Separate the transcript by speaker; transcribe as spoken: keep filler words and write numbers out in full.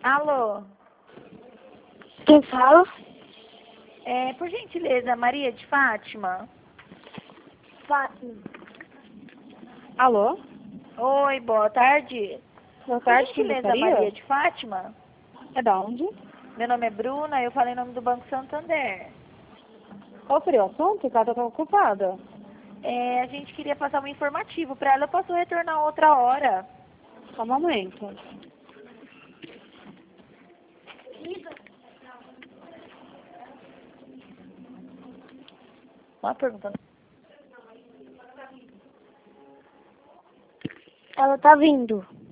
Speaker 1: Alô?
Speaker 2: Quem fala?
Speaker 1: É, por gentileza, Maria de Fátima?
Speaker 2: Fátima.
Speaker 3: Alô?
Speaker 1: Oi, boa tarde.
Speaker 3: Boa
Speaker 1: Por
Speaker 3: tarde, quem
Speaker 1: gentileza,
Speaker 3: gostaria?
Speaker 1: Maria de Fátima?
Speaker 3: É da onde?
Speaker 1: Meu nome é Bruna, eu falei em nome do Banco Santander.
Speaker 3: Qual seria o assunto? Ela está ocupada.
Speaker 1: É, a gente queria passar um informativo para ela, eu posso retornar outra hora.
Speaker 3: Só um momento.
Speaker 1: Uma pergunta.
Speaker 2: Ela tá vindo.